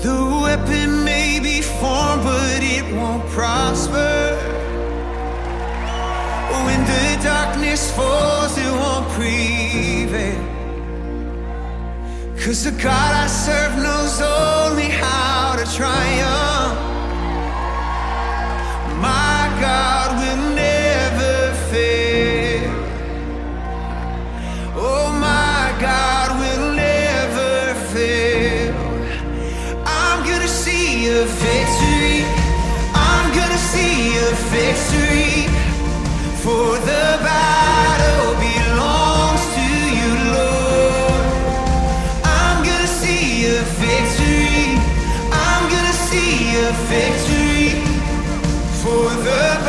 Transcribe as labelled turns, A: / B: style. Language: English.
A: The weapon may be formed, but it won't prosper. When the darkness falls, it won't prevail. 'Cause the God I serve knows only how to triumph. My God will never fail. Oh, my God will never fail. I'm gonna see a victory. I'm gonna see a victory. For the battle belongs to you, Lord. I'm gonna see a victory. I'm gonna see a victory. For the